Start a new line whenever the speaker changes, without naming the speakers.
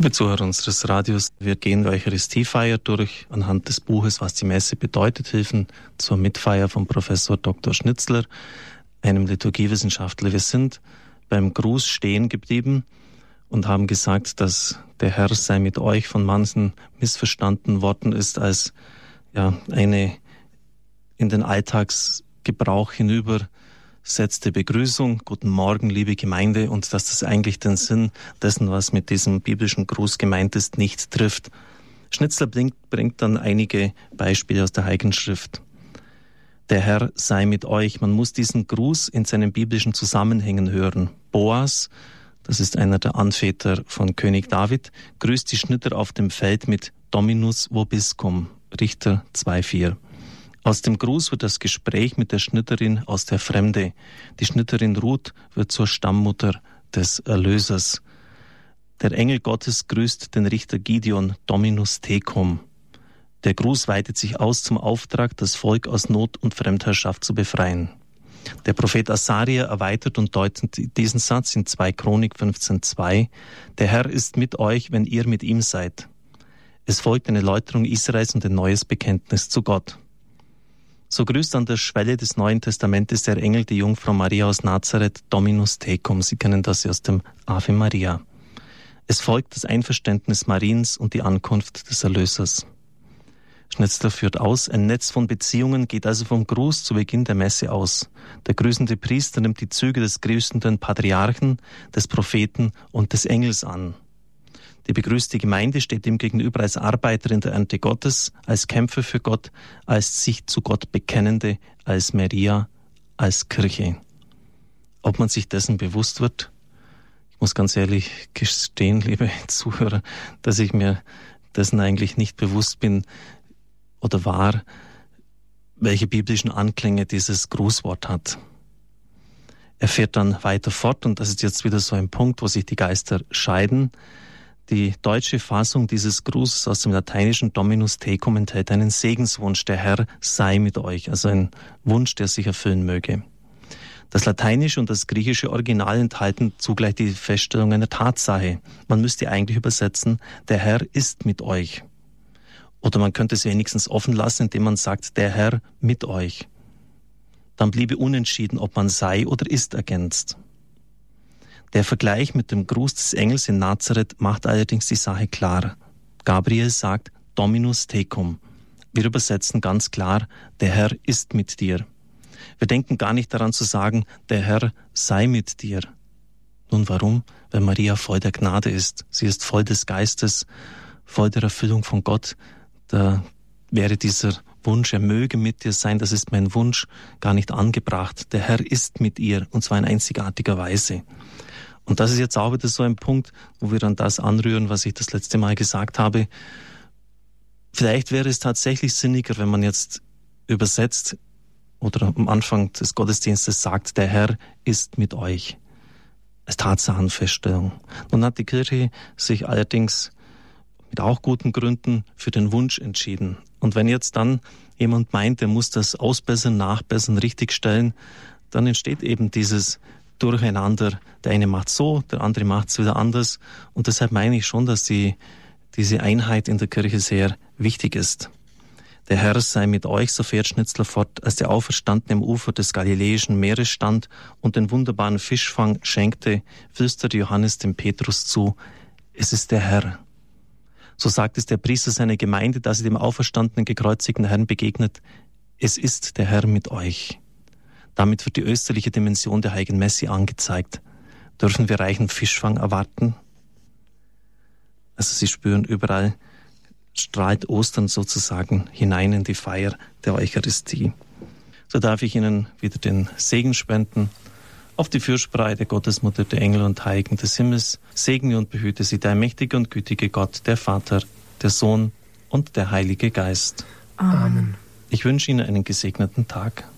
Liebe Zuhörer unseres Radios, wir gehen die Eucharistiefeier durch anhand des Buches Was die Messe bedeutet, Hilfen zur Mitfeier von Professor Dr. Schnitzler, einem Liturgiewissenschaftler. Wir sind beim Gruß stehen geblieben und haben gesagt, dass der Herr sei mit euch von manchen missverstanden worden ist als eine in den Alltagsgebrauch hinübersetzte Begrüßung. Guten Morgen, liebe Gemeinde, und dass das eigentlich den Sinn dessen, was mit diesem biblischen Gruß gemeint ist, nicht trifft. Schnitzler bringt dann einige Beispiele aus der Heiligen Schrift. Der Herr sei mit euch. Man muss diesen Gruß in seinen biblischen Zusammenhängen hören. Boas, das ist einer der Anväter von König David, grüßt die Schnitter auf dem Feld mit Dominus vobiscum, Richter 2,4. Aus dem Gruß wird das Gespräch mit der Schnitterin aus der Fremde. Die Schnitterin Ruth wird zur Stammmutter des Erlösers. Der Engel Gottes grüßt den Richter Gideon, Dominus tecum. Der Gruß weitet sich aus zum Auftrag, das Volk aus Not und Fremdherrschaft zu befreien. Der Prophet Asaria erweitert und deutet diesen Satz in 2 Chronik 15,2. Der Herr ist mit euch, wenn ihr mit ihm seid. Es folgt eine Läuterung Israels und ein neues Bekenntnis zu Gott. So grüßt an der Schwelle des Neuen Testamentes der Engel die Jungfrau Maria aus Nazareth, Dominus tecum. Sie kennen das aus dem Ave Maria. Es folgt das Einverständnis Mariens und die Ankunft des Erlösers. Schnitzler führt aus, ein Netz von Beziehungen geht also vom Gruß zu Beginn der Messe aus. Der grüßende Priester nimmt die Züge des grüßenden Patriarchen, des Propheten und des Engels an. Die begrüßte Gemeinde steht ihm gegenüber als Arbeiter in der Ernte Gottes, als Kämpfer für Gott, als sich zu Gott Bekennende, als Maria, als Kirche. Ob man sich dessen bewusst wird? Ich muss ganz ehrlich gestehen, liebe Zuhörer, dass ich mir dessen eigentlich nicht bewusst bin oder war, welche biblischen Anklänge dieses Grußwort hat. Er fährt dann weiter fort, und das ist jetzt wieder so ein Punkt, wo sich die Geister scheiden. Die deutsche Fassung dieses Grußes aus dem lateinischen Dominus tecum enthält einen Segenswunsch, der Herr sei mit euch, also ein Wunsch, der sich erfüllen möge. Das lateinische und das griechische Original enthalten zugleich die Feststellung einer Tatsache. Man müsste eigentlich übersetzen, der Herr ist mit euch. Oder man könnte es wenigstens offen lassen, indem man sagt, der Herr mit euch. Dann bliebe unentschieden, ob man sei oder ist ergänzt. Der Vergleich mit dem Gruß des Engels in Nazareth macht allerdings die Sache klar. Gabriel sagt Dominus tecum. Wir übersetzen ganz klar, der Herr ist mit dir. Wir denken gar nicht daran zu sagen, der Herr sei mit dir. Nun warum? Weil Maria voll der Gnade ist. Sie ist voll des Geistes, voll der Erfüllung von Gott. Da wäre dieser Wunsch, er möge mit dir sein, das ist mein Wunsch, gar nicht angebracht. Der Herr ist mit ihr, und zwar in einzigartiger Weise. Und das ist jetzt auch wieder so ein Punkt, wo wir dann das anrühren, was ich das letzte Mal gesagt habe. Vielleicht wäre es tatsächlich sinniger, wenn man jetzt übersetzt oder am Anfang des Gottesdienstes sagt, der Herr ist mit euch. Als Tatsachenfeststellung. Nun hat die Kirche sich allerdings mit auch guten Gründen für den Wunsch entschieden. Und wenn jetzt dann jemand meint, er muss das ausbessern, nachbessern, richtigstellen, dann entsteht eben dieses Durcheinander. Der eine macht so, der andere macht es wieder anders. Und deshalb meine ich schon, dass diese Einheit in der Kirche sehr wichtig ist. Der Herr sei mit euch, so fährt Schnitzler fort, als der Auferstandene am Ufer des Galiläischen Meeres stand und den wunderbaren Fischfang schenkte, flüsterte Johannes dem Petrus zu, es ist der Herr. So sagt es der Priester seiner Gemeinde, dass sie dem auferstandenen, gekreuzigten Herrn begegnet, es ist der Herr mit euch. Damit wird die österliche Dimension der Heiligen Messe angezeigt. Dürfen wir reichen Fischfang erwarten? Also Sie spüren, überall strahlt Ostern sozusagen hinein in die Feier der Eucharistie. So darf ich Ihnen wieder den Segen spenden. Auf die Fürsprache der Gottesmutter, der Engel und Heiligen des Himmels segne und behüte Sie der allmächtige und gütige Gott, der Vater, der Sohn und der Heilige Geist.
Amen.
Ich wünsche Ihnen einen gesegneten Tag.